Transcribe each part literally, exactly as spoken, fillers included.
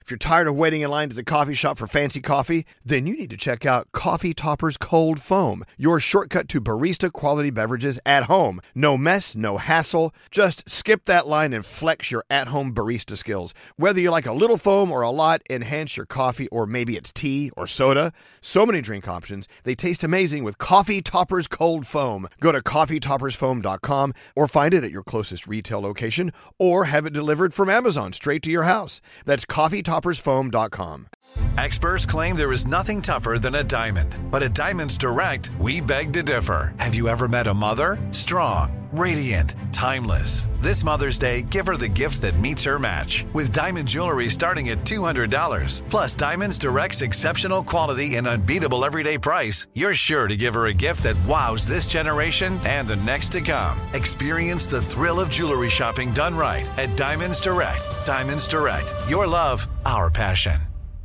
If you're tired of waiting in line to the coffee shop for fancy coffee, then you need to check out Coffee Topper's Cold Foam, your shortcut to barista quality beverages at home. No mess, no hassle. Just skip that line and flex your at-home barista skills. Whether you like a little foam or a lot, enhance your coffee, or maybe it's tea or soda. So many drink options. They taste amazing with Coffee Topper's Cold Foam. Go to coffee toppers foam dot com or find it at your closest retail location or have it delivered from Amazon straight to your house. That's coffee toppers foam dot com. Experts claim there is nothing tougher than a diamond. But at Diamonds Direct, we beg to differ. Have you ever met a mother? Strong, radiant, timeless. This Mother's Day, give her the gift that meets her match. With diamond jewelry starting at two hundred dollars. Plus Diamonds Direct's exceptional quality and unbeatable everyday price, you're sure to give her a gift that wows this generation and the next to come. Experience the thrill of jewelry shopping done right at Diamonds Direct. Diamonds Direct. Your love, our passion.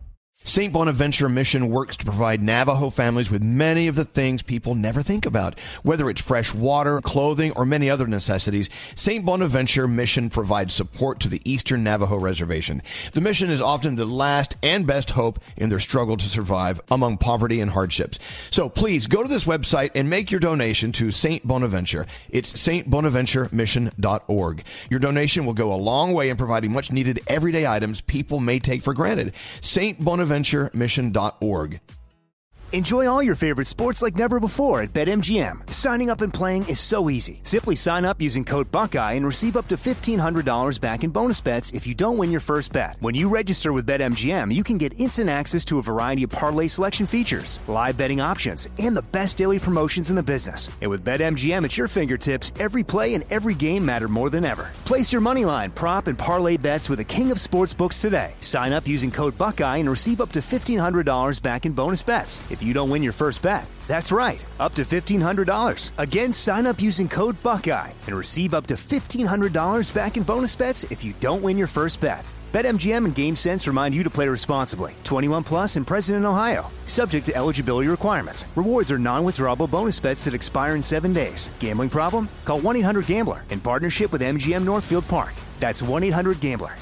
Saint Bonaventure Mission works to provide Navajo families with many of the things people never think about. Whether it's fresh water, clothing, or many other necessities, Saint Bonaventure Mission provides support to the Eastern Navajo Reservation. The mission is often the last and best hope in their struggle to survive among poverty and hardships. So please go to this website and make your donation to Saint Bonaventure. It's saint bonaventure mission dot org. Your donation will go a long way in providing much needed everyday items people may take for granted. Saint Bonaventure mission dot org. Enjoy all your favorite sports like never before at BetMGM. Signing up and playing is so easy. Simply sign up using code Buckeye and receive up to fifteen hundred dollars back in bonus bets if you don't win your first bet. When you register with BetMGM, you can get instant access to a variety of parlay selection features, live betting options, and the best daily promotions in the business. And with BetMGM at your fingertips, every play and every game matter more than ever. Place your moneyline, prop, and parlay bets with the king of sportsbooks today. Sign up using code Buckeye and receive up to fifteen hundred dollars back in bonus bets if you don't win your first bet. That's right, up to fifteen hundred dollars. Again, sign up using code Buckeye and receive up to fifteen hundred dollars back in bonus bets if you don't win your first bet. BetMGM and GameSense remind you to play responsibly. twenty-one plus and present in Ohio. Subject to eligibility requirements. Rewards are non-withdrawable bonus bets that expire in seven days. Gambling problem? Call one eight hundred gambler in partnership with M G M Northfield Park. That's one eight hundred gambler.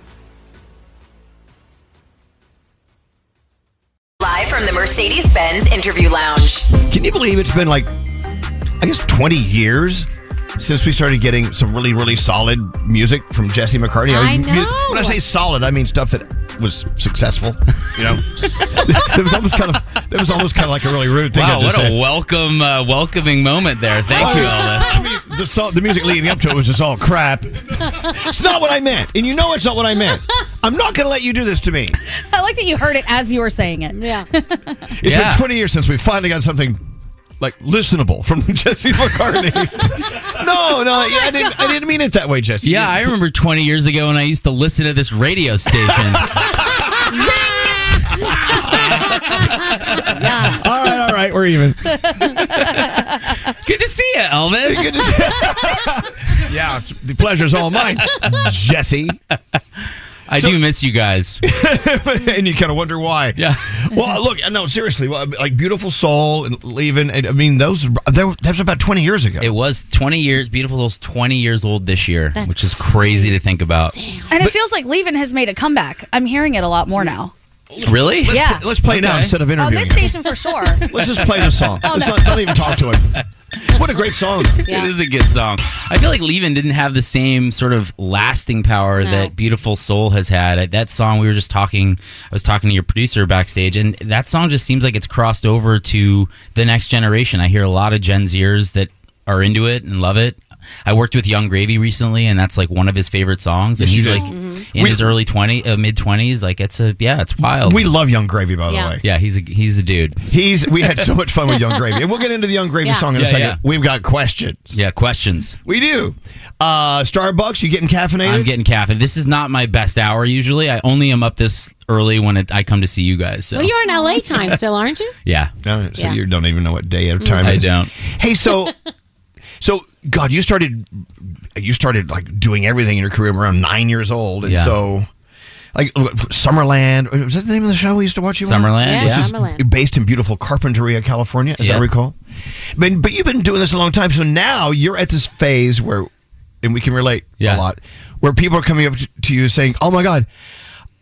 Live from the Mercedes-Benz Interview Lounge. Can you believe it's been like, I guess, twenty years since we started getting some really, really solid music from Jesse McCartney? I mean, know. When I say solid, I mean stuff that was successful. You know, it was almost kind of that was almost kind of like a really rude thing. Wow, to what say. a welcome, uh, welcoming moment there. Thank you, Elvis. I mean, the, song, the music leading up to it was just all crap. It's not what I meant, and you know it's not what I meant. I'm not going to let you do this to me. I like that you heard it as you were saying it. Yeah. It's Yeah. been twenty years since we finally got something like listenable from Jesse McCartney. no, no, I didn't. I didn't mean it that way, Jesse. Yeah, I remember twenty years ago when I used to listen to this radio station. Yeah. All right, all right, we're even. Good to see you, Elvis. Good to see- yeah, it's, the pleasure's all mine, Jesse. I So- do miss you guys. And you kind of wonder why. Yeah. Well, look, no, seriously, well, like Beautiful Soul and Leaving. I mean, those that was about twenty years ago. It was twenty years. Beautiful Soul's twenty years old this year, That's which is crazy to think about. And it feels like Leavin' has made a comeback. I'm hearing it a lot more now. Really? Let's Yeah. Play, let's play now Okay. instead of On interviewing. this station for sure. Let's just play the song. Oh, let's no. not, not even talk to it. What a great song. Yeah. It is a good song. I feel like Leavin' didn't have the same sort of lasting power No. that Beautiful Soul has had. That song, we were just talking, I was talking to your producer backstage, and that song just seems like it's crossed over to the next generation. I hear a lot of Gen Zers that are into it and love it. I worked with Young Gravy recently, and that's like one of his favorite songs. And Yes, he's you like did. Mm-hmm. in We- his early twenty, uh, mid twenties. Like it's a yeah, it's wild. We love Young Gravy, by the Yeah. way. yeah, he's a he's a dude. He's. We had so much fun with Young Gravy, and we'll get into the Young Gravy Yeah. song in a Yeah, second. yeah. We've got questions. Yeah, questions. We do. Uh, Starbucks, you getting caffeinated? I'm getting caffeine. This is not my best hour usually. I only am up this early when it, I come to see you guys. So Well, you're in L A time still, aren't you? yeah, No, so Yeah. you don't even know what day of time I it is. don't. Hey, so, so God, you started, you started like doing everything in your career around nine years old, and Yeah. so, like Summerland, was that the name of the show we used to watch you on? Summerland. Yeah, Yeah. Which is Summerland. based in beautiful Carpinteria, California, as I Yeah. recall. But but you've been doing this a long time, so now you're at this phase where, and we can relate Yeah. a lot, where people are coming up to you saying, "Oh my God,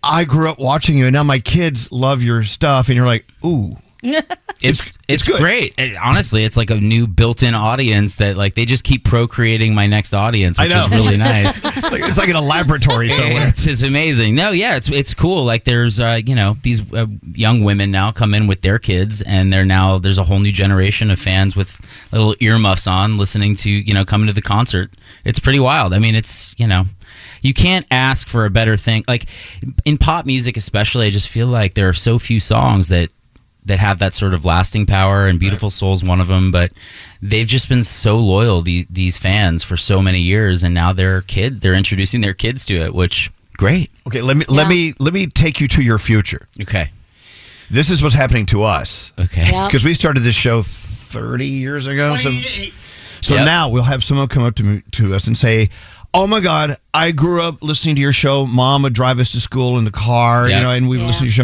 I grew up watching you, and now my kids love your stuff, and you're like, ooh. It's it's, it's good. great. It, honestly, it's like a new built-in audience that like they just keep procreating my next audience, which I know. is really nice. Like, it's like in a laboratory somewhere. It's, it's amazing. No, yeah, it's it's cool. Like there's uh, you know these uh, young women now come in with their kids, and they're now there's a whole new generation of fans with little earmuffs on, listening to you know coming to the concert. It's pretty wild. I mean, it's you know. You can't ask for a better thing. Like in pop music, especially, I just feel like there are so few songs that that have that sort of lasting power, and Beautiful Soul's one of them. But they've just been so loyal, the, these fans, for so many years, and now their kids, they're introducing their kids to it, which great. Okay, let me let Yeah. me let me take you to your future. Okay. This is what's happening to us. Okay. Yep. Because we started this show thirty years ago. So, so Yep. now we'll have someone come up to me, to us and say, "Oh my God, I grew up listening to your show. Mom would drive us to school in the car, Yep. you know, and we would Yeah. listen to your show.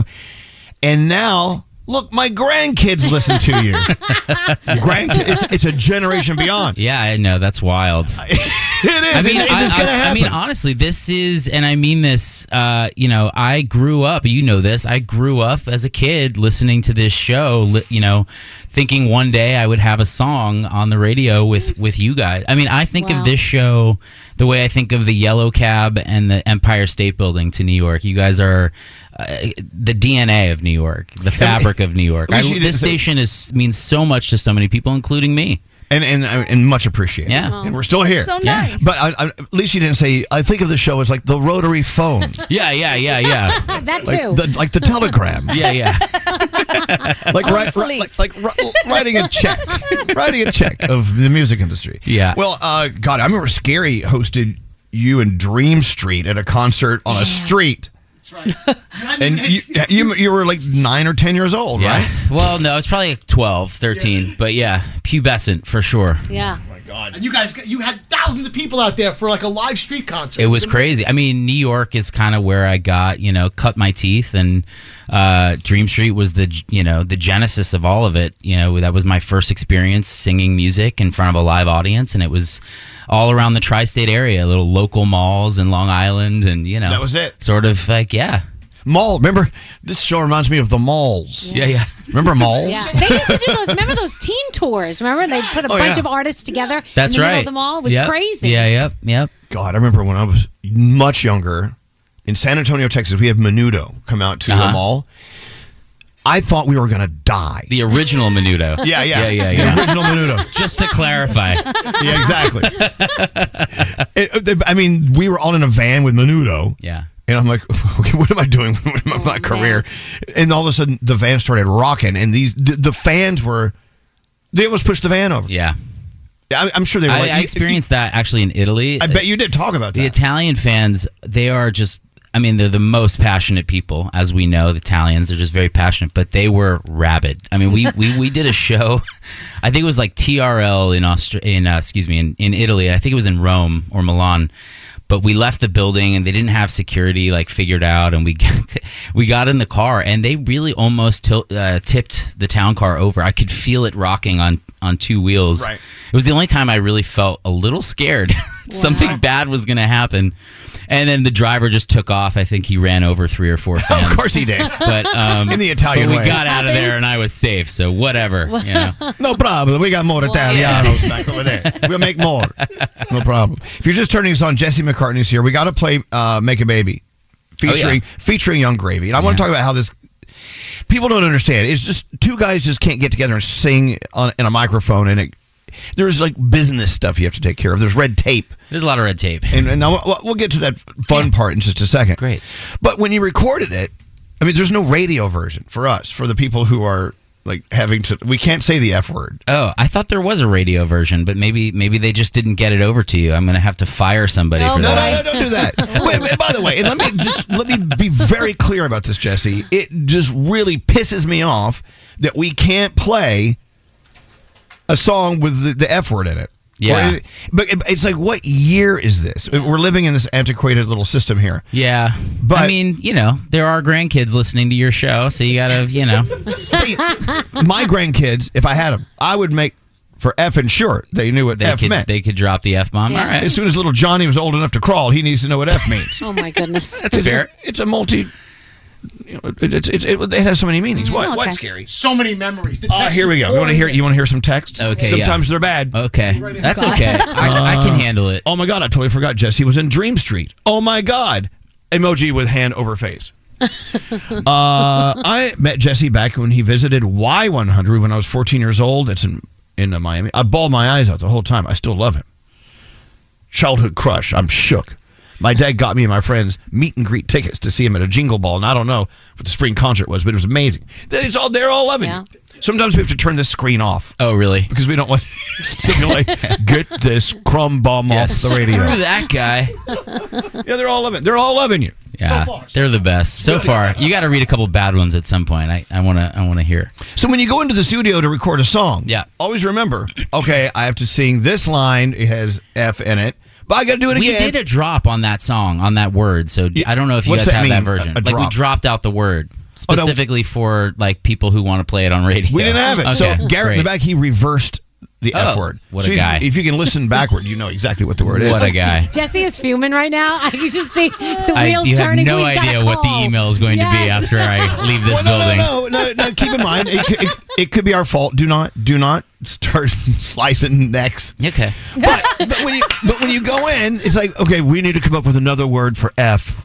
And now, look, my grandkids listen to you. Grandkids, it's, it's a generation beyond. Yeah, I know. That's wild. It is. I mean, it, I, it's going to I- I happen. mean, honestly, this is, and I mean this. Uh, you know, I grew up. You know this. I grew up as a kid listening to this show. Li- you know, thinking one day I would have a song on the radio with with you guys. I mean, I think Wow. of this show the way I think of the Yellow Cab and the Empire State Building to New York. You guys are uh, the D N A of New York, the fabric of New York. I, wish you didn't this say- station is means so much to so many people, including me. and, and, and much appreciated. Yeah. And we're still here. So Yeah. nice. But I, I, at least you didn't say, I think of the show as like the rotary phone. Yeah, yeah, yeah, yeah, That like, too. the, like the telegram. yeah, yeah. like, write, Obsolete. like, like ri- writing a check, writing a check of the music industry. Yeah. Well, uh, God, I remember Scary hosted you in Dream Street at a concert on a street. That's right. And you, you you were like nine or ten years old, Yeah. right? Well, no, it's probably like twelve, thirteen, but yeah, pubescent for sure. yeah. And you guys, you had thousands of people out there for like a live street concert. It was crazy. I mean, New York is kind of where I got, you know, cut my teeth, and uh, Dream Street was the, you know, the genesis of all of it. You know, that was my first experience singing music in front of a live audience, and it was all around the tri-state area, little local malls in Long Island, and you know, That was it. Sort of like, yeah, Mall. Remember, this show reminds me of the malls. yeah, yeah. Remember malls? Yeah, they used to do those. Remember those teen tours? Remember they put a Oh, bunch yeah. of artists together. That's in the right. Middle of the mall. It was Yep. crazy. Yeah, yep, yep. God, I remember when I was much younger in San Antonio, Texas, we had Menudo come out to the Uh-huh. mall. I thought we were going to die. The original Menudo. Yeah, yeah. yeah, yeah, The yeah. original Menudo. Just to clarify. Yeah, exactly. It- I mean, we were all in a van with Menudo. Yeah. And I'm like, okay, what am I doing with my, my career? And all of a sudden, the van started rocking, and these the, the fans were, they almost pushed the van over. Yeah. I, I'm sure they were I, like, I experienced that actually in Italy. I bet you did talk about The that. Italian fans, they are just, I mean, they're the most passionate people, as we know. The Italians, they're just very passionate, but they were rabid. I mean, we we, we did a show, I think it was like T R L in Austra- in uh, excuse me, in, in Italy. I think it was in Rome or Milan. But we left the building and they didn't have security like figured out, and we we got in the car and they really almost til- uh, tipped the town car over. I could feel it rocking on on two wheels. Right. It was the only time I really felt a little scared. Something bad was going to happen. And then the driver just took off. I think he ran over three or four fans. Of course he did. But um, In the Italian but we way. got out of there and I was safe. So whatever. You know. No problem. We got more Italianos back over there. We'll make more. No problem. If you're just turning us on, Jesse McCartney's here. We got to play uh, "Make a Baby," featuring Oh, yeah. featuring Young Gravy. And I want to Yeah. talk about how this. People don't understand. It's just two guys just can't get together and sing on in a microphone, and it, there's like business stuff you have to take care of. There's red tape. There's a lot of red tape. And, and now we'll- we'll get to that fun part in just a second. Great. But when you recorded it, I mean, there's no radio version for us, for the people who are like having to, we can't say the F word. Oh, I thought there was a radio version, but maybe maybe they just didn't get it over to you. I'm going to have to fire somebody No, for No, that. no, no, don't do that. Wait, wait, by the way, and let me just, let me be very clear about this, Jesse. It just really pisses me off that we can't play a song with the, the F word in it. Yeah. Or- But it- it's like, what year is this? We're living in this antiquated little system here. Yeah. But- I mean, you know, there are grandkids listening to your show, so you got to, you know. My grandkids, if I had them, I would make for F and short. They knew what They F could meant. they could drop the F bomb. Yeah. All right. As soon as little Johnny was old enough to crawl, he needs to know what F means. Oh my goodness. That's fair. It's a multi you know, it, it, it, it, it has so many meanings. What? okay. What's scary? So many memories. The Oh, text here we is go. You want to hear? pouring You want to hear some texts? Okay, Sometimes yeah. they're bad. Okay, that's okay. I, I can handle it. Oh my God! I totally forgot. Jesse was in Dream Street. Oh my God! Emoji with hand over face. uh, I met Jesse back when he visited Y one hundred when I was fourteen years old. It's in in uh, Miami. I bawled my eyes out the whole time. I still love him. Childhood crush. I'm shook. My dad got me and my friends meet and greet tickets to see him at a Jingle Ball, and I don't know what the spring concert was, but it was amazing. It's all, they're all loving Yeah. it. Sometimes we have to turn this screen off. Oh, really? Because we don't want to like, get this crumb bum Yes. off the radio. Screw that guy. Yeah, they're all loving. They're all loving you. Yeah, So far, so they're the best so far. You got to read a couple bad ones at some point. I I want to I want to hear. So when you go into the studio to record a song, Yeah. always remember, okay, I have to sing this line. It has F in it, but I got to do it We again. did a drop on that song on that word, so Yeah. I don't know if you What's guys that have that mean, version. a- a like we drop? dropped out the word Oh, no. specifically for like people who want to play it on radio. We didn't have it. Okay, so Garrett in the great. back, he reversed the Oh, F word. what so a if- guy. If you can listen backward, you know exactly what the word is. What a guy. Jesse is fuming right now. I can just see the I, wheels you have turning. no who he's gotta idea what the call. email is going to be Yes. after I leave this Well, no, building. no, no, no, no. Keep in mind, it, could- it, it could be our fault. Do not, do not start slicing necks. Okay. But, but when you, but when you go in, it's like, okay, we need to come up with another word for F.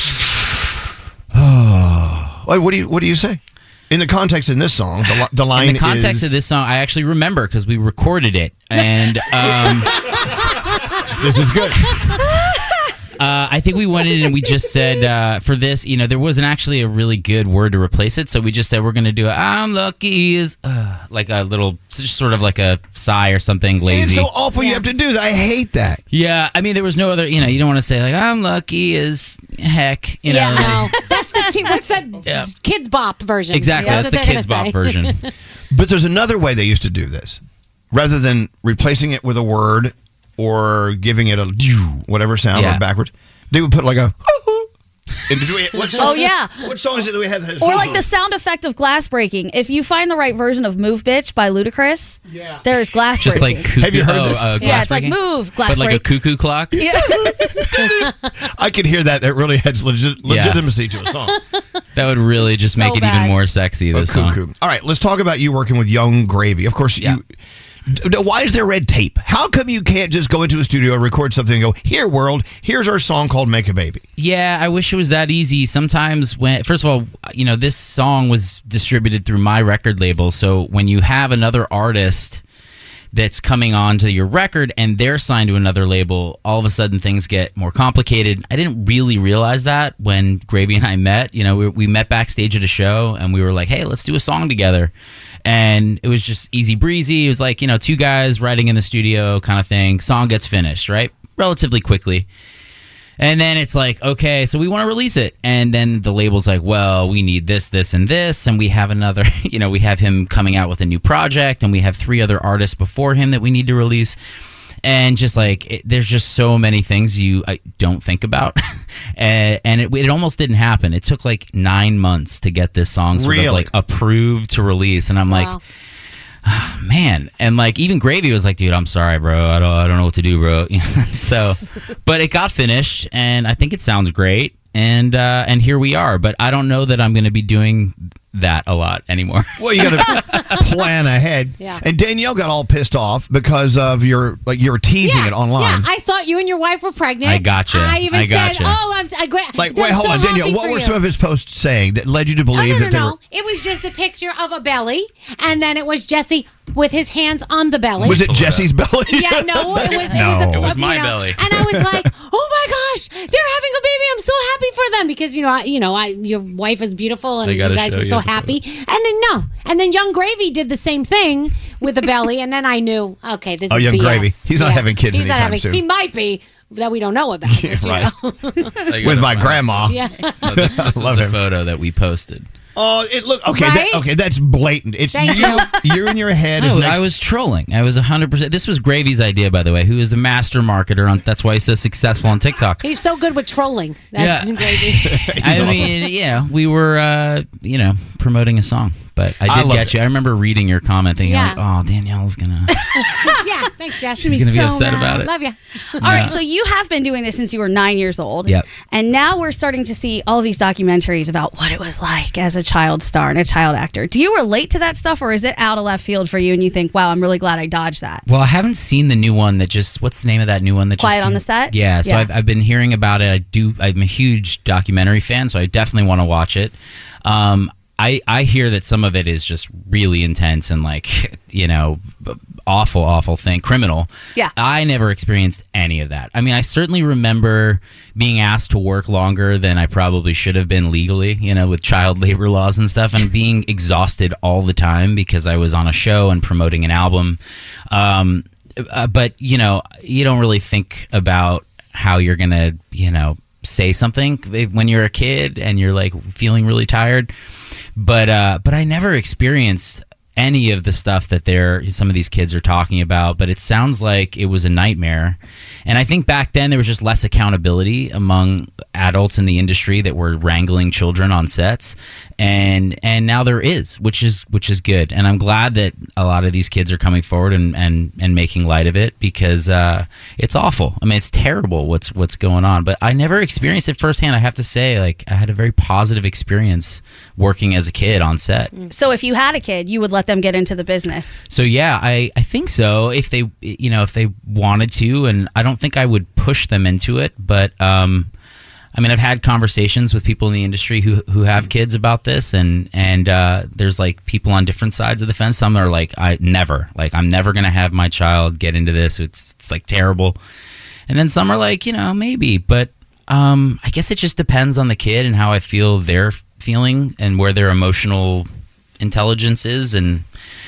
Oh, what do you, what do you say? In the context in this song, the, li- the line In the context is, of this song, I actually remember because we recorded it, and um, this is good. Uh, I think we went in and we just said uh, for this, you know, there wasn't actually a really good word to replace it, so we just said we're going to do it. I'm lucky is uh, like a little, just sort of like a sigh or something It's lazy. so awful. You have to do that. I hate that. Yeah, I mean, there was no other. You know, you don't want to say like I'm lucky as heck. You Yeah, know, like- no. That's the t- what's that Yeah. Kids Bop version? exactly. Yeah, That's the what they're Kids gonna Bop say. version. But there's another way they used to do this. Rather than replacing it with a word or giving it a whatever sound Yeah. or backwards, they would put like a. And do we, what song, Oh, yeah. What song is it that we have? That has Or like the sound effect of glass breaking. If you find the right version of "Move Bitch" by Ludacris, Yeah. there's glass Just breaking. like cuckoo. Have you heard oh, this? Uh, yeah, glass it's like breaking? move glass But like break. a cuckoo clock. I could hear that. That really adds legit, legitimacy to a song. That would really just So make it bad. even more sexy. A This song. cuckoo. All right, let's talk about you working with Young Gravy. Of course, Yeah. you. d- Why is there red tape? How come you can't just go into a studio, record something, and go, "Here, world, here's our song called Make a Baby"? Yeah, I wish it was that easy. Sometimes when, first of all, you know, this song was distributed through my record label. So when you have another artist that's coming on to your record and they're signed to another label, all of a sudden things get more complicated. I didn't really realize that when Gravy and I met. You know, we, we met backstage at a show and we were like, hey, let's do a song together. And it was just easy breezy. It was like, you know, two guys writing in the studio kind of thing. Song gets finished, right? Relatively quickly. And then it's like, okay, so we want to release it. And then the label's like, well, we need this, this, and this. And we have another, you know, we have him coming out with a new project. And we have three other artists before him that we need to release. And just like, it, there's just so many things you I don't think about. and and it, it almost didn't happen. It took like nine months to get this song sort Really? of like approved to release. And I'm Wow. like, man, and like even Gravy was like, dude, I'm sorry, bro, I don't, I don't know what to do, bro. So, but it got finished, and I think it sounds great, and uh, and here we are. But I don't know that I'm going to be doing that a lot anymore. Well, you got to plan ahead. Yeah. And Danielle got all pissed off because of your like you were teasing Yeah, it online. yeah. I thought you and your wife were pregnant. I gotcha. I even I said, gotcha. "Oh, I'm, s- I, gra- like, I'm wait, hold so on, Danielle. happy What for were you." some of his posts saying that led you to Oh, believe no, that no, they no. were? It was just a picture of a belly, and then it was Jesse with his hands on the belly. Was it Jesse's belly? Yeah, no, it was. No. It was, a, It was you my know, belly. and I was like, "Oh my gosh, they're having a baby! I'm so happy for them because you know, I, you know, I, your wife is beautiful, and They you gotta guys show are so you. happy." And then no, and then Young Gravy did the same thing with the belly, and then I knew, okay, this Oh, is Young B S. Gravy. He's not having kids He's not anytime having, soon. He might be that we don't know about. Yeah, but, you right. know. They With gotta my find- grandma. Yeah. No, this this was Love the him. photo that we posted. Oh, it look okay. Right? That, okay, that's blatant. It's Thank you. you. You're in your head. as No, next- I was trolling. I was one hundred percent. This was Gravy's idea, by the way, who is the master marketer. On, that's why he's so successful on TikTok. He's so good with trolling. That's Yeah. Gravy. I mean, yeah, we were, uh, you know, promoting a song. But I I did loved get you. I remember reading your comment, thinking, Yeah. like, "Oh, Danielle's gonna." Yeah, thanks, Jess. She's gonna be so upset mad. about it. Love you. All right, so you have been doing this since you were nine years old. Yep. And now we're starting to see all these documentaries about what it was like as a child star and a child actor. Do you relate to that stuff, or is it out of left field for you and you think, wow, I'm really glad I dodged that? Well, I haven't seen the new one that just. What's the name of that new one that? Quiet just on came- the Set? Yeah. So Yeah. I've I've been hearing about it. I do. I'm a huge documentary fan, so I definitely want to watch it. Um, I, I hear that some of it is just really intense and like, you know, awful, awful thing, criminal. Yeah. I never experienced any of that. I mean, I certainly remember being asked to work longer than I probably should have been legally, you know, with child labor laws and stuff, and being exhausted all the time because I was on a show and promoting an album. Um, uh, but, you know, you don't really think about how you're going to, you know, say something when you're a kid and you're like feeling really tired. But uh, but I never experienced any of the stuff that they're some of these kids are talking about. But it sounds like it was a nightmare. And I think back then there was just less accountability among adults in the industry that were wrangling children on sets. And and now there is, which is which is good. And I'm glad that a lot of these kids are coming forward and, and, and making light of it, because uh, it's awful. I mean, it's terrible what's what's going on. But I never experienced it firsthand. I have to say, like, I had a very positive experience working as a kid on set. So if you had a kid, you would let them get into the business. So yeah, I, I think so. If they, you know, if they wanted to, and I don't think I would push them into it, but um, I mean, I've had conversations with people in the industry who who have kids about this, and and uh, there's like people on different sides of the fence. Some are like, I never, like, I'm never gonna have my child get into this. It's it's like terrible. And then some are like, you know, maybe, but um, I guess it just depends on the kid and how I feel they're feeling and where their emotional intelligence is, and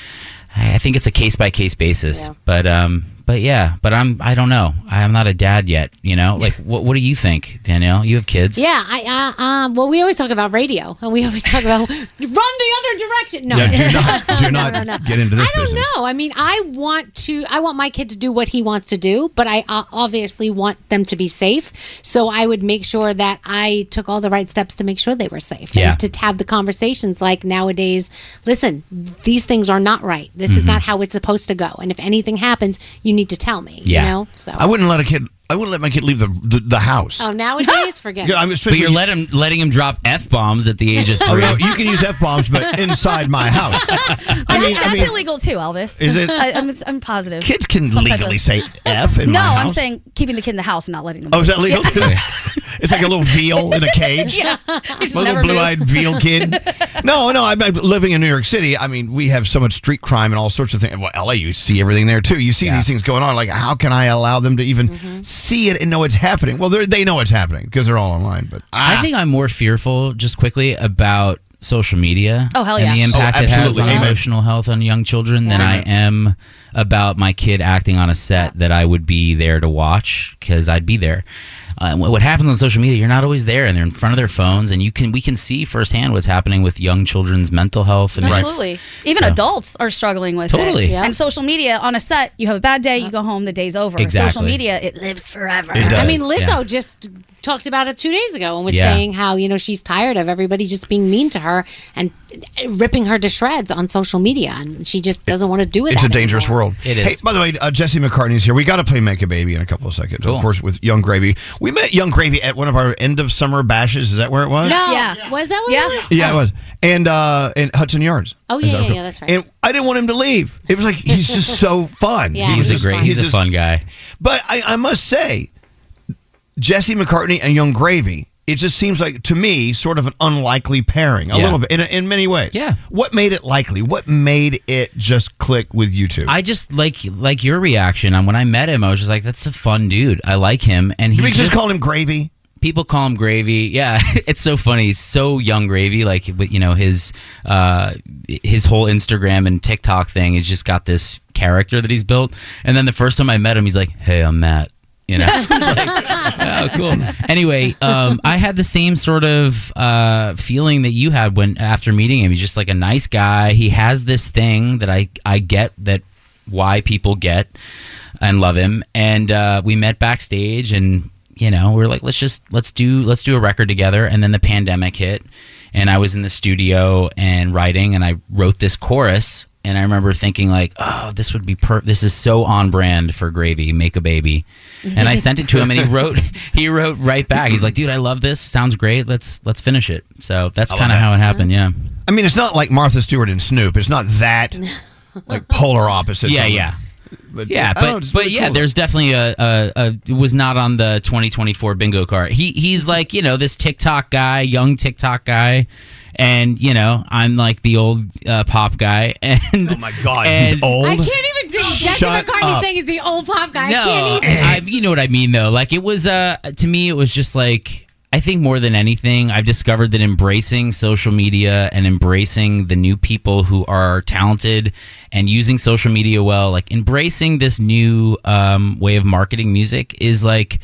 I I think it's a case by case basis. Yeah. But um, but yeah, but I'm I don't know. I'm not a dad yet. You know, like what what do you think, Danielle? You have kids? Yeah, I uh, um. Well, we always talk about radio, and we always talk about run the other direction. No, Yeah, do not, do not no, no. get into this I don't business. know. I mean, I want to. I want my kid to do what he wants to do, but I uh, obviously want them to be safe. So I would make sure that I took all the right steps to make sure they were safe. Yeah. And to have the conversations like nowadays. Listen, these things are not right. This is not how it's supposed to go. And if anything happens, you need to tell me. Yeah. You know. So. I wouldn't let a kid. I wouldn't let my kid leave the the, the house. Oh, nowadays, forget. Yeah, it. I'm But especially. you're let him, letting him drop F bombs at the age of Oh three. no, you can use f bombs, but inside my house. I mean, That's I mean, illegal too, Elvis. Is it? I, I'm, I'm positive. kids can Some type legally of- say f in No, my house. I'm saying keeping the kid in the house and not letting them. Oh, is that legal? It's like a little veal in a cage. Yeah. A little blue-eyed veal kid. No, no. I'm, I'm living in New York City. I mean, we have so much street crime and all sorts of things. Well, L A, you see everything there too. You see Yeah. these things going on. Like, how can I allow them to even Mm-hmm. see it and know it's happening? Well, they're- they know it's happening because they're all online. But I think I'm more fearful, just quickly, about social media Oh, hell and yeah. the impact Oh, it has absolutely. on Amen. emotional health on young children than I am about my kid acting on a set that I would be there to watch, because I'd be there. Uh, what what happens on social media, you're not always there, and they're in front of their phones, and you can we can see firsthand what's happening with young children's mental health and Absolutely. Even So- adults are struggling with Totally. it. Yeah. And social media on a set, you have a bad day, you go home, the day's over. Exactly. Social media, it lives forever. It does. I mean, Lizzo yeah. just talked about it two days ago and was Yeah. saying how, you know, she's tired of everybody just being mean to her and ripping her to shreds on social media. And she just doesn't want to do it. it's a dangerous world. It Hey, is. by the way, uh, Jesse McCartney's here. We got to play Make a Baby in a couple of seconds. Cool. Of course, with Young Gravy. We met Young Gravy at one of our end of summer bashes. Is that where it was? No. Yeah. Was that what Yeah. it was? Yeah, it was. And uh, in Hudson Yards. Oh, Is yeah, that yeah, yeah, that's right. And I didn't want him to leave. It was like, he's just so fun. Yeah, He's a he's great, fun. he's, He's a just- fun guy. But I, I must say, Jesse McCartney and Young Gravy, it just seems like, to me, sort of an unlikely pairing, a Yeah. little bit, in, in many ways. Yeah. What made it likely? What made it just click with you two? I just like like your reaction on when I met him. I was just like, "That's a fun dude. I like him." And Did he's we just call him Gravy? People call him Gravy. Yeah, it's so funny. He's so Young Gravy. Like, you know, his uh, his whole Instagram and TikTok thing has just got this character that he's built. And then the first time I met him, he's like, "Hey, I'm Matt." You know, It's like, oh, cool. Anyway, um, I had the same sort of uh, feeling that you had when after meeting him. He's just like a nice guy. He has this thing that I I get that why people get and love him. And uh, we met backstage, and you know, we we're like, let's just let's do let's do a record together. And then the pandemic hit, and I was in the studio and writing, and I wrote this chorus. And I remember thinking like, oh, this would be per- this is so on brand for Gravy, Make a Baby. And I sent it to him, and he wrote he wrote right back. He's like, dude, I love this. Sounds great. Let's let's finish it. So that's kind of how it happened. Yeah. I mean, it's not like Martha Stewart and Snoop. It's not that like polar opposites. Yeah, of them. yeah. But, Yeah, I but don't know, it's but really yeah, cool. there's definitely a, a, a it was not on the twenty twenty-four bingo card. He he's like, you know, this TikTok guy, young TikTok guy, and you know, I'm like the old uh, pop guy. And oh my god, and- he's old. I can't even think. Jesse Shut McCartney up. saying he's the old pop guy. no, I can't even. I, you know what I mean though. Like it was uh to me, it was just like. I think more than anything, I've discovered that embracing social media and embracing the new people who are talented and using social media well, like embracing this new um, way of marketing music is like,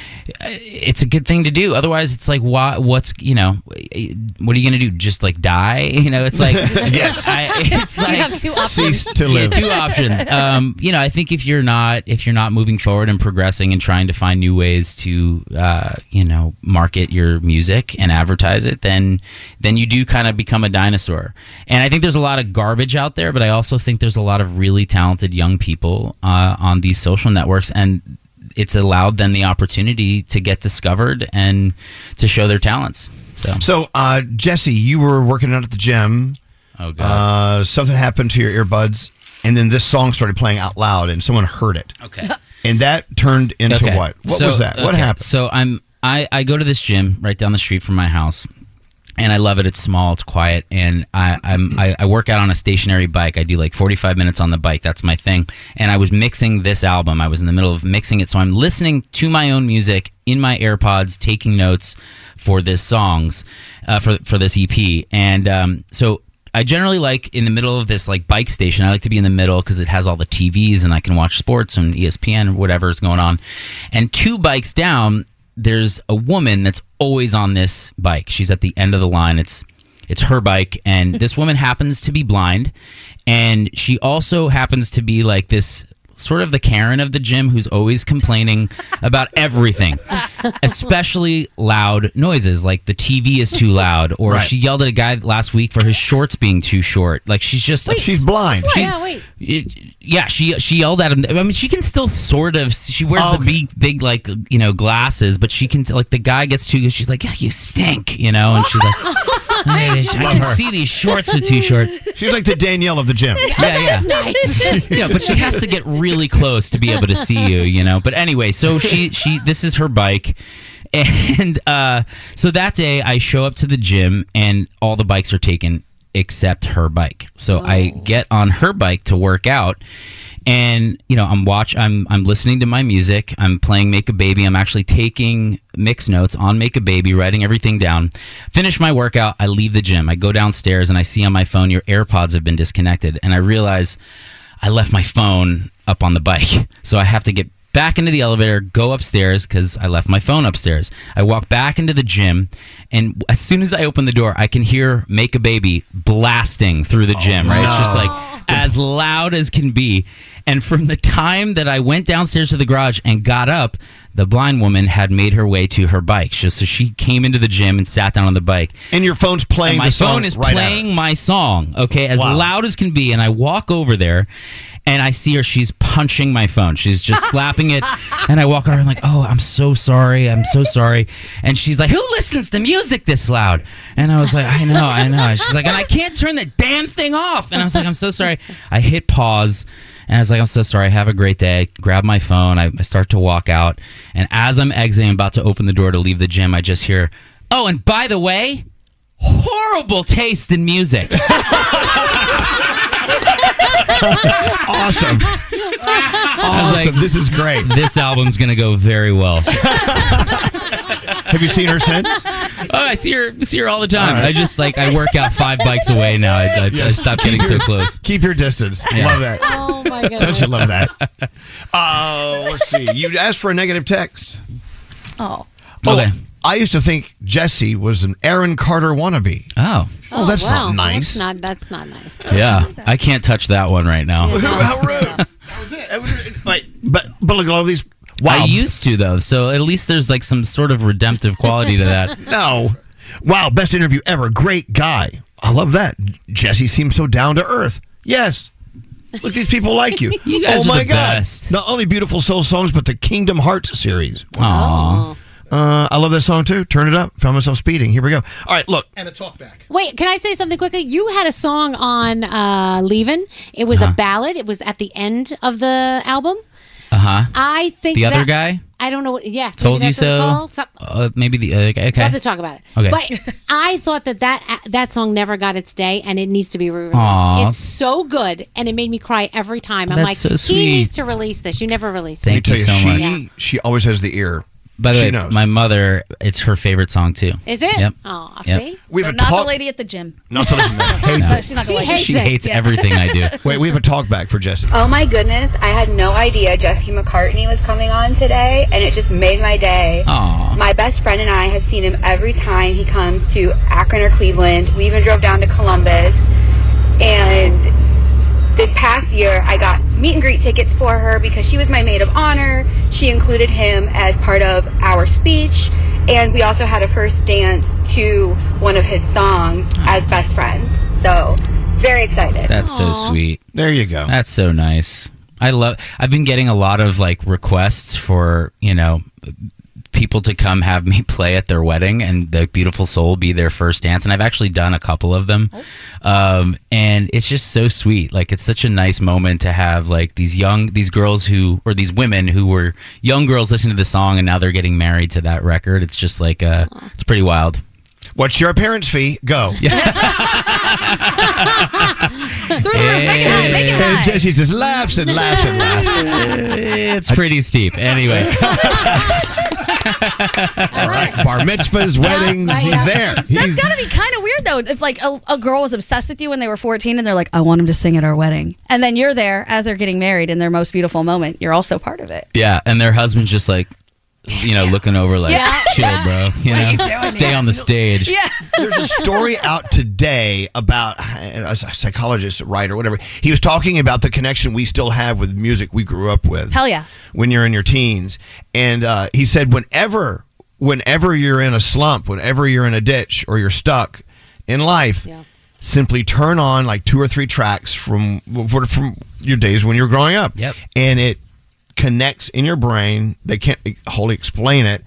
it's a good thing to do. Otherwise, it's like, why, what's, you know, what are you going to do? Just like die? You know, it's like, Yes. I, it's like, You have two options. Cease to yeah, live. two options. Um, you know, I think if you're not if you're not moving forward and progressing and trying to find new ways to uh, you know market your music and advertise it, then then you do kind of become a dinosaur. And I think there's a lot of garbage out there, but I also think there's a lot of really talented young people uh, on these social networks, and it's allowed them the opportunity to get discovered and to show their talents. So, So, uh, Jesse, you were working out at the gym. oh god. Uh, something happened to your earbuds, and then this song started playing out loud, and someone heard it. Okay. And that turned into Okay. what? What So- was that? What okay. happened? So I'm I, I go to this gym right down the street from my house, and I love it. It's small, it's quiet, and I I'm I, I work out on a stationary bike. I do like forty-five minutes on the bike. That's my thing. And I was mixing this album. I was in the middle of mixing it, so I'm listening to my own music in my AirPods, taking notes for this songs, uh, for for this E P. And um, so I generally like in the middle of this like bike station. I like to be in the middle because it has all the T Vs and I can watch sports and E S P N or whatever is going on. And two bikes down, there's a woman that's always on this bike. She's at the end of the line. It's it's her bike, and this woman happens to be blind, and she also happens to be like this sort of the Karen of the gym who's always complaining about everything, especially loud noises, like the T V is too loud, or Right. she yelled at a guy last week for his shorts being too short. Like she's just Wait, She's blind. Wait, She- yeah, wait. it, yeah, she she yelled at him. I mean, she can still sort of. She wears Oh, the big, big like you know glasses, but she can like the guy gets too. She's like, yeah, you stink, you know, and she's like, I, I can her. see these shorts are too short. She's like the Danielle of the gym. Yeah, yeah. Nice. Yeah, but she has to get really close to be able to see you, you know. But anyway, so she she this is her bike. And uh, so that day I show up to the gym and all the bikes are taken except her bike. So I get on her bike to work out, and you know I'm watch I'm I'm listening to my music. I'm playing Make a Baby. I'm actually taking mix notes on Make a Baby, writing everything down. Finish my workout. I leave the gym. I go downstairs and I see on my phone your AirPods have been disconnected, and I realize I left my phone up on the bike. So I have to get back into the elevator, go upstairs because I left my phone upstairs. I walk back into the gym, and as soon as I open the door, I can hear Make a Baby blasting through the gym, right? It's just like as loud as can be. And from the time that I went downstairs to the garage and got up, the blind woman had made her way to her bike. So so she came into the gym and sat down on the bike. And your phone's playing And my the song phone is right at her. playing my song, okay, as Wow. loud as can be. And I walk over there, and I see her. She's punching my phone. She's just slapping it. And I walk over and I'm like, oh, I'm so sorry. I'm so sorry. And she's like, who listens to music this loud? And I was like, I know, I know. She's like, and I can't turn the damn thing off. And I was like, I'm so sorry. I hit pause. And I was like, I'm so sorry. Have a great day. I grab my phone. I, I start to walk out. And as I'm exiting, about to open the door to leave the gym, I just hear, oh, and by the way, horrible taste in music. Awesome. Awesome. like- this is great. This album's going to go very well. Have you seen her since? Oh, I see her see her all the time. I just, like, I work out five bikes away now. I, I, I stopped getting so close. Keep your distance. Yeah. Love that. Oh my Don't goodness. you love that? Uh, let's see. You asked for a negative text. Oh. Oh, Okay. I used to think Jesse was an Aaron Carter wannabe. Oh. Oh, that's wow. not nice. That's not, that's not nice. Yeah. I can't touch that one right now. How rude. That was it. That was it. But, but, but look at all these. Wow. I used to, though, so at least there's, like, some sort of redemptive quality to that. No. Wow, best interview ever. Great guy. I love that. Jesse seems so down to earth. Yes. Look, these people like you. You guys oh are my the God. best. Not only beautiful soul songs, but the Kingdom Hearts series. Aww. Uh, I love that song too. Turn it up. Found myself speeding. Here we go. All right, look. And a talkback. Wait, can I say something quickly? You had a song on uh, Leavin'. It was Uh-huh. a ballad. It was at the end of the album. Uh huh. I think The other that- guy? I don't know what. Yes, Told maybe you that's what it's so. called. Some- Uh, maybe the uh, okay. We'll have to talk about it. Okay. But I thought that that that song never got its day, and it needs to be re-released. Aw. It's so good, and it made me cry every time. I'm That's like, so he sweet. needs to release this. You never released Thank it. you so she, much. Yeah. She always has the ear. By the she way, knows. my mother, it's her favorite song too. Is it? Yep. Oh, Yep. see. we have But a not talk. the lady at the gym. Not the lady that hates No, it. she's not She gonna like hates it. She it. hates Yeah. everything I do. Wait, we have a talk back for Jesse. Oh my goodness, I had no idea Jesse McCartney was coming on today, and it just made my day. Aw. My best friend and I have seen him every time he comes to Akron or Cleveland. We even drove down to Columbus, and this past year I got meet and greet tickets for her because she was my maid of honor. She included him as part of our speech, and we also had a first dance to one of his songs as best friends. So, very excited. That's so sweet. There you go. That's so nice. I love. I've been getting a lot of like requests for you know people to come have me play at their wedding and the Beautiful Soul be their first dance, and I've actually done a couple of them. Um, and it's just so sweet. Like it's such a nice moment to have like these young these girls who or these women who were young girls listening to the song and now they're getting married to that record. It's just like uh, it's pretty wild. What's your parents' fee? Go. Through the roof. Make it high. Make it And high. Jesse just laughs and laughs and laughs. It's pretty steep. Anyway. All right. Bar mitzvahs, weddings, right, he's yeah. there. That's He's, got to be kind of weird, though. If like a, a girl was obsessed with you when they were fourteen and they're like, I want him to sing at our wedding. And then you're there as they're getting married in their most beautiful moment. You're also part of it. Yeah, and their husband's just like, you know, looking over like, Yeah. chill, bro. You know, you doing stay here? on the stage. Yeah. There's a story out today about a psychologist, a writer, whatever. He was talking about the connection we still have with music we grew up with. Hell yeah. When you're in your teens. And uh, he said whenever, whenever you're in a slump, whenever you're in a ditch or you're stuck in life, Yeah. simply turn on like two or three tracks from from your days when you're growing up. Yep. And it connects in your brain. They can't wholly explain it.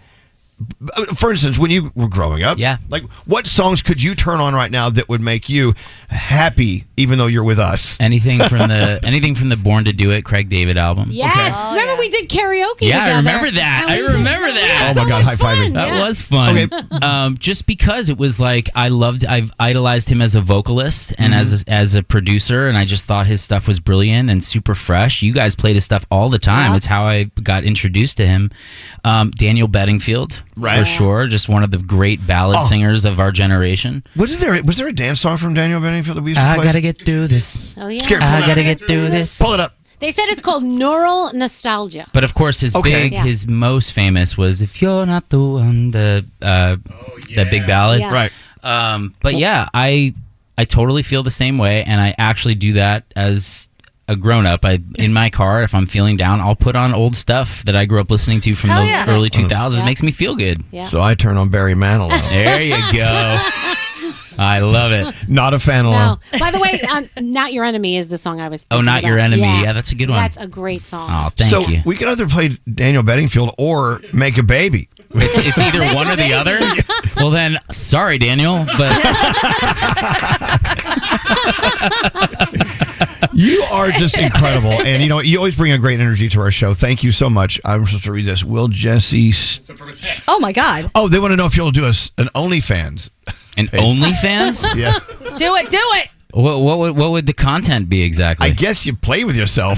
For instance, when you were growing up, Yeah. like what songs could you turn on right now that would make you happy, even though you're with us? Anything from the anything from the Born to Do It Craig David album. Yes. Oh, remember yeah. we did karaoke Yeah, I together. remember that. And I we- remember we that. had Oh my so God, much high-fiving. fun. That Yeah. was fun. Okay. Um, just because it was like I loved, I've idolized him as a vocalist and Mm-hmm. as a, as a producer, and I just thought his stuff was brilliant and super fresh. You guys played his stuff all the time. Yeah. It's how I got introduced to him. Um, Daniel Bedingfield, Right. for sure, just one of the great ballad Oh. singers of our generation. Was there was there a dance song from Daniel Bedingfield that we used to I play? gotta get through this. Oh yeah. Scared. I gotta get through this. Pull it up. They said it's called neural nostalgia. But of course, his Okay. big, Yeah. his most famous was "If You're Not the One," the uh, that big ballad. Yeah. Right. Um, but yeah, I I totally feel the same way, and I actually do that as a grown up. I in my car, if I'm feeling down, I'll put on old stuff that I grew up listening to from Hell the yeah. early two thousands. Yeah. It makes me feel good. Yeah. So I turn on Barry Manilow. There you go. I love it. Not a fan of No. By the way, um, "Not Your Enemy" is the song I was. Oh, thinking Not Your about. Enemy. Yeah, that's a good one. That's a great song. Oh, thank so you. we could either play Daniel Bedingfield or Make a Baby. It's, it's either one or the other. Well, then, sorry, Daniel, but You are just incredible, and you know you always bring a great energy to our show. Thank you so much. I'm supposed to read this. Will Jesse? S- Oh my God. oh, they want to know if you'll do us an OnlyFans. an OnlyFans. Yes. Do it. Do it. What, what would what would the content be exactly? I guess you play with yourself.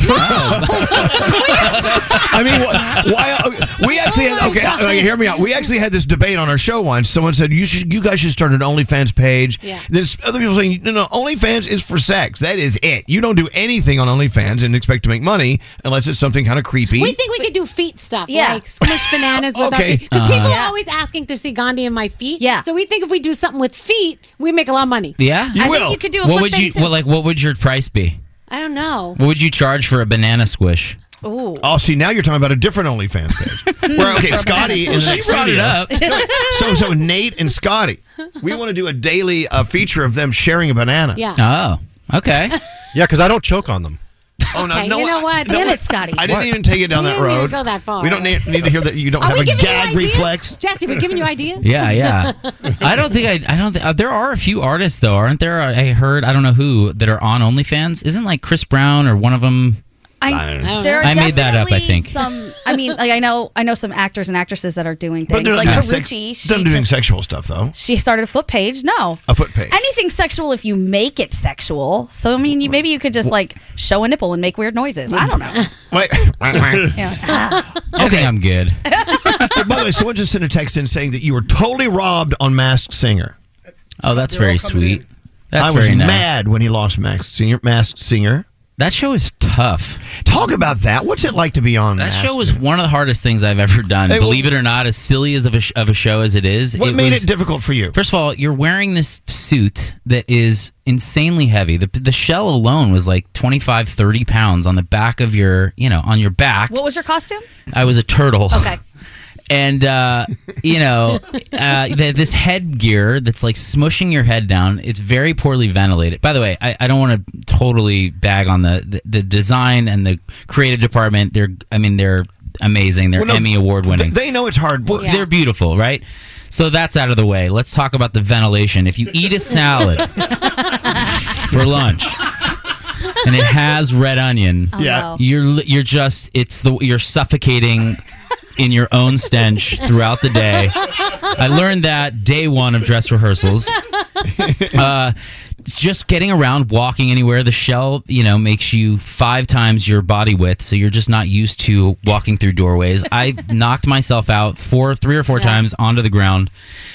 I mean, wh- why? We actually had, okay, okay. Hear me out. We actually had this debate on our show once. Someone said you should, you guys should start an OnlyFans page. Yeah. There's other people saying no, no. OnlyFans is for sex. That is it. You don't do anything on OnlyFans and expect to make money unless it's something kind of creepy. We think we could do feet stuff, Yeah. like squish bananas with Okay. our feet. Because Uh-huh. people Yeah. are always asking to see Gandhi and my feet. Yeah. So we think if we do something with feet, we make a lot of money. yeah. You I will. think you could do a What foot would thing you? too. What like? What would your price be? I don't know. What would you charge for a banana squish? Ooh. Oh, see, now you're talking about a different OnlyFans page. Where, okay, Scotty in the She next brought it studio. up. So, so Nate and Scotty, we want to do a daily uh, feature of them sharing a banana. Yeah. Oh, okay. Yeah, because I don't choke on them. Oh, no, Okay, no, you know I- what? no, Damn I- it, Scotty. I didn't What? even take it down We that didn't even road. go that far. We don't need, need to hear that you don't Are have we a giving gag you ideas? reflex. Jesse, we're giving you ideas? Yeah, yeah. I don't think I. I don't. Th- uh, there are a few artists though, aren't there? I heard. I don't know who that are on OnlyFans. Isn't like Chris Brown or one of them? I, know. there are I made that up, I definitely think. Some, I mean, like I know, I know some actors and actresses that are doing But things they're like not Karrueche. sex- she they're doing just- sexual stuff, though. She started a foot page. No, A foot page. anything sexual if you make it sexual. So I mean, you, maybe you could just like show a nipple and make weird noises. I don't know. Wait. Yeah. Ah. I think I'm good. By the way, someone just sent a text in saying that you were totally robbed on Masked Singer. Oh, that's very sweet. That's I was very nice. mad when he lost Masked Singer. Masked Singer. That show is tough. Talk about that. What's it like to be on That Masked show was Singer? one of the hardest things I've ever done. Hey, well- Believe it or not, as silly as of a, sh- of a show as it is, What it made was, it difficult for you? First of all, you're wearing this suit that is insanely heavy. The the shell alone was like twenty-five, thirty pounds on the back of your, you know, on your back. What was your costume? I was a turtle. Okay. And, uh, you know, uh, th- this headgear that's like smushing your head down, it's very poorly ventilated. By the way, I, I don't want to totally bag on the, the, the design and the creative department. They're, I mean, they're amazing. They're Well, no, Emmy award winning. They know it's hard. Well, Yeah. They're beautiful, right? So that's out of the way. Let's talk about the ventilation. If you eat a salad for lunch and it has red onion, Oh, Yeah. no. you're li- you're just it's the you're suffocating in your own stench throughout the day. I learned that day one of dress rehearsals. Uh, it's just getting around, walking anywhere. The shell, you know, makes you five times your body width, so you're just not used to walking through doorways. I knocked myself out four, three or four Yeah. times onto the ground.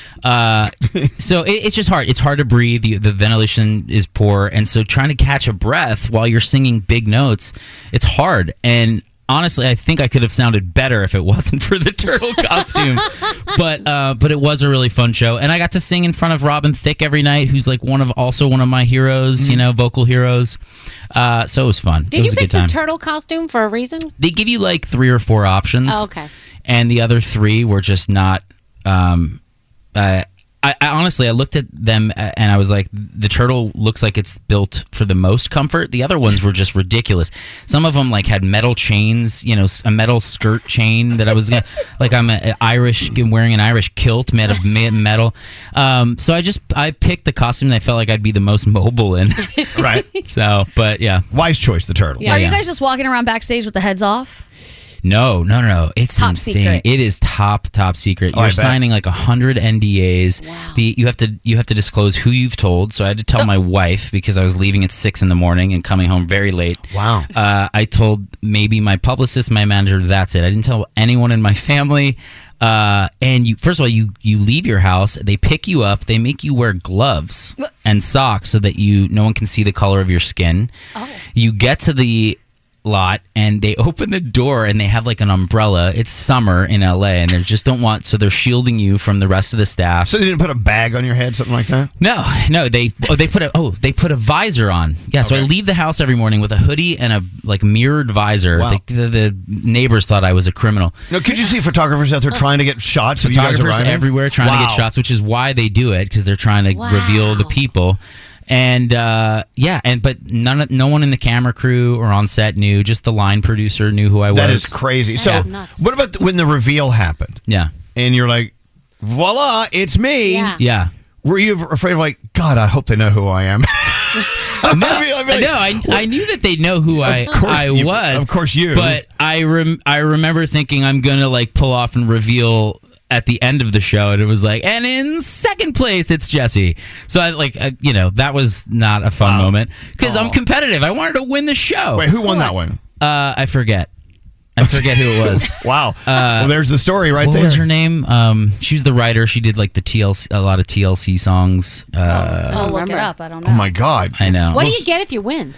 Uh, so it, it's just hard. It's hard to breathe. The, the ventilation is poor, and so trying to catch a breath while you're singing big notes, it's hard. And honestly, I think I could have sounded better if it wasn't for the turtle costume. But uh, but it was a really fun show, and I got to sing in front of Robin Thicke every night, who's like one of also one of my heroes, you know, vocal heroes. Uh, so it was fun. Did it was you a pick good time. the turtle costume for a reason? They give you like three or four options. Oh, okay. And the other three were just not. Um, uh, I, I honestly, I looked at them uh, and I was like, the turtle looks like it's built for the most comfort. The other ones were just ridiculous. Some of them like had metal chains, you know, s- a metal skirt chain that I was gonna, like I'm a, a Irish wearing an Irish kilt made of me- metal. Um, so I just I picked the costume that I felt like I'd be the most mobile in. Right. So, but yeah, Wise choice, the turtle. Yeah. Are yeah. you guys just walking around backstage with the heads off? No, no, no, no. It's Top insane. secret. It is top, top secret. Oh, I You're bet. signing like a hundred N D As. The you have to you have to disclose who you've told. So I had to tell my wife because I was leaving at six in the morning and coming home very late. Wow. Uh, I told maybe my publicist, my manager. That's it. I didn't tell anyone in my family. Uh, and you, first of all, you you leave your house. They pick you up. They make you wear gloves and socks so that you no one can see the color of your skin. Oh. You get to the lot and they open the door and they have like an umbrella. It's summer in L A and they just don't want, so they're shielding you from the rest of the staff. So they didn't put a bag on your head, something like that? No, no, they oh they put a oh they put a visor on. Yeah, so I Okay. leave the house every morning with a hoodie and a like mirrored visor. Wow. The, the, the neighbors thought I was a criminal. No, could you see photographers out there trying to get shots of you guys Photographers arriving? everywhere trying to Wow. get shots, which is why they do it, because they're trying to Wow. reveal the people. And uh, yeah, and but none, of- no one in the camera crew or on set knew. Just the line producer knew who I was. That is crazy. So, That's nuts. what about when the reveal happened? Yeah, And you're like, voila, it's me. Yeah. yeah. Were you afraid of like, God, I hope they know who I am? I mean, I mean, No, I, I knew that they'd know who I course I you- was. of course you. But I rem, I remember thinking I'm gonna like pull off and reveal at the end of the show, and it was like, and in second place it's Jesse. So I like I, you know that was not a fun Wow. moment because I'm competitive. I wanted to win the show. Wait, who won that course. one? Uh, I forget. I forget who it was. Wow. well, there's the story right What there. was her name? Um, she was the writer. She did like the T L C, a lot of T L C songs. Uh, I'll look it remember. up. I don't know. Oh my God. I know. What do you get if you win?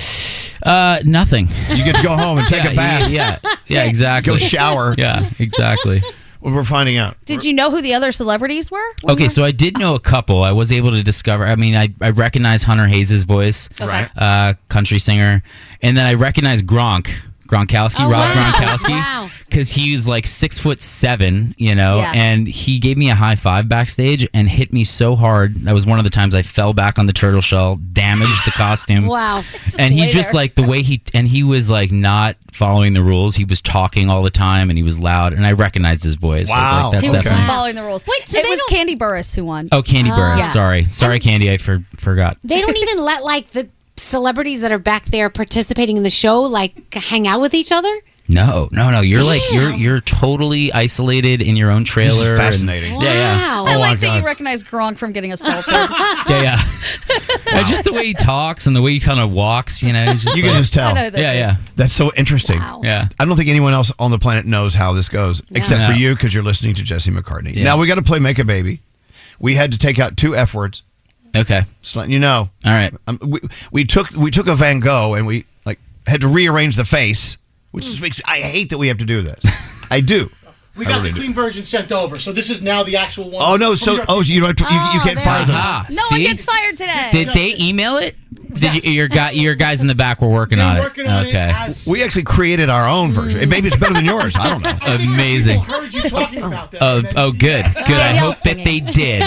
Uh, nothing. You get to go home and take yeah, a bath. Yeah, yeah, exactly. Go shower. Yeah, exactly. Well, we're finding out. Did you know who the other celebrities were? when Okay, you so I did know a couple. I was able to discover. I mean, I, I recognize Hunter Hayes' voice, Okay. Right. uh, country singer, and then I recognize Gronk Gronkowski, Oh, Rob wow. Gronkowski, Wow. because he was like six foot seven, you know, Yeah. and he gave me a high five backstage and hit me so hard. That was one of the times I fell back on the turtle shell, damaged the costume. Wow. And he lay just there. like the way he and he was like not following the rules. He was talking all the time and he was loud, and I recognized his voice. I was Wow. like, that's He was definitely. following the rules. Wait, so it they was don't- Candy Burris who won. Oh, Candy Burris. Yeah. Sorry, sorry, Candy. I for, forgot. They don't even let like the celebrities that are back there participating in the show like hang out with each other. No, no, no. You're like you're you're totally isolated in your own trailer. This is and- fascinating. Wow. Yeah, yeah. I Oh, like my that you God. recognize Gronk from getting assaulted. Yeah, yeah. And just the way he talks and the way he kind of walks, you know. it's Just You like- can just tell. I know this yeah, is- yeah, That's so interesting. Wow. yeah. I don't think anyone else on the planet knows how this goes, except for No. you, because you're listening to Jesse McCartney. Yeah. Now we got to play Make a Baby. We had to take out two F words. Okay. Just letting you know. All right. Um, we, we took we took a Van Gogh and we like had to rearrange the face, which just makes I hate that we have to do this. I do. We I got really the do. clean version sent over, so this is now the actual one. Oh no! from So your- oh you don't have to, you, you Oh, can't there fire we them. Aha. No one See? gets fired today. Did they email it? Did you, your guy, your guys in the back were working They're on working it? on Okay. it as We actually created our own version. Maybe it's better than yours. I don't know. I think Amazing. people heard you talking about that. Oh, and then- oh, good, Yeah. good. I Danielle's hope that they did.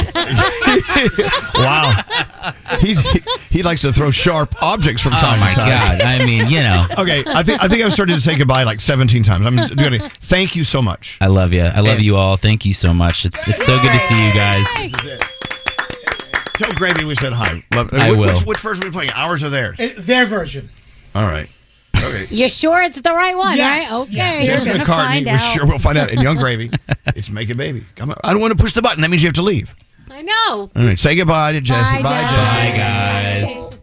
Wow. He's he, he likes to throw sharp objects from Oh time my to time. God! I mean, you know, Okay, I think I think I've started to say goodbye like seventeen times. I'm doing it. Thank you so much. I love you. I love And- you all. Thank you so much. It's it's so good to see you guys. This is it. Tell Gravy we said hi. Love, I which, will. Which, which version are we playing? Ours or theirs? Uh, Their version. All right. Okay. You're sure it's the right one, Yes. right? Okay. Yeah. You're Jesse gonna McCartney, find we're out. sure we'll find out. And Young Gravy, it's Make a Baby. Come on. I don't want to push the button. That means you have to leave. I know. All right. Say goodbye to Jesse. Bye, Jesse. Jesse. Bye, guys.